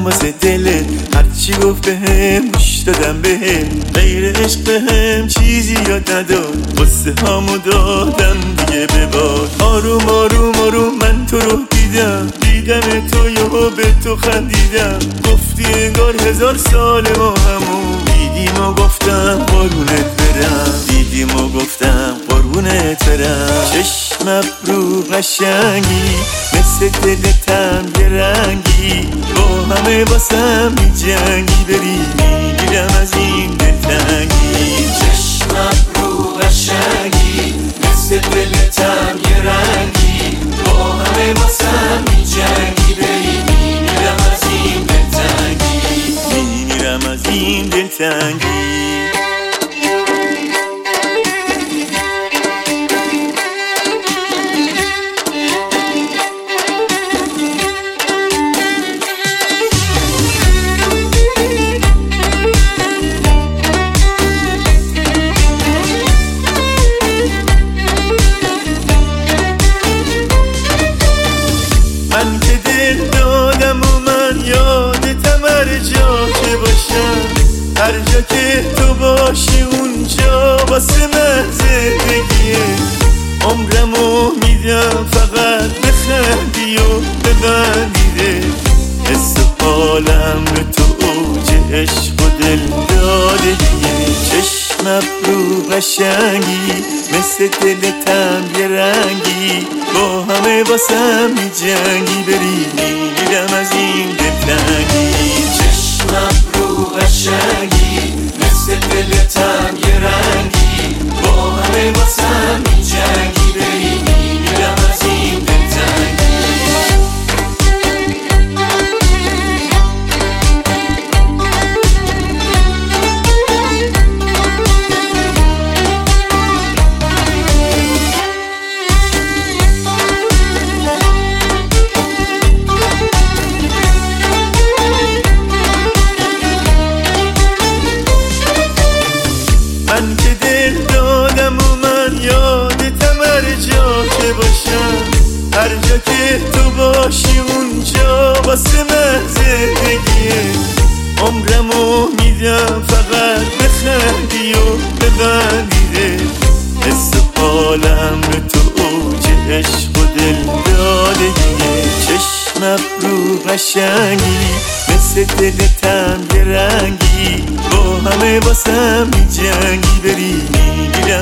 واسه دلت، هرچی گفت بهم گوش دادم بهم، غیر عشق بهم چیزی یاد نداد، قصه هامو دادم دیگه ببار. آروم آروم آروم من تو رو دیدم تو یهو به تو خندیدم، گفتی انگار 1000 سال ما همون دیدیم و گفتم قربونت برم، دیدیم و گفتم قربونت برم. چشم ابرو قشنگی مثل دلتم یه رنگی، با همه واسم میجنگی، بری میگیرم از این دلتنگی. چشم ابرو قشنگی مثل دلتم یه رنگی، با همه واسم میجنگی، بری میمیرم از این دلتنگی، میمیرم از این دلتنگی. من که دل دادم و من یادتم هر جا که باشم، هر جا که تو باشی اونجا واسه من زندگیه. عمرمو میدم فقط بخندی و ببندیده، حس حالم به تو اوج عشق و دل دادگیه. چشم ابرو قشنگی مثل دلتم یه رنگی، با همه واسم میجنگی، بری میمیرم از این دلتنگی. چشم ابرو قشنگی مثل دلتم یه رنگی، با همه واسم میجنگی، بری میمیرم از این دلتنگی. من که دل دادم و من یادتم هر جا که باشم، هر جا که تو باشی اونجا واسه من زندگیه. عمرمو میدم فقط بخندی و ببندیده، حس حالم به تو اوج عشق و دل دادگیه. چشم ابرو قشنگی مثل دلتم یه رنگی، با همه واسم میجنگی، بری میمیرم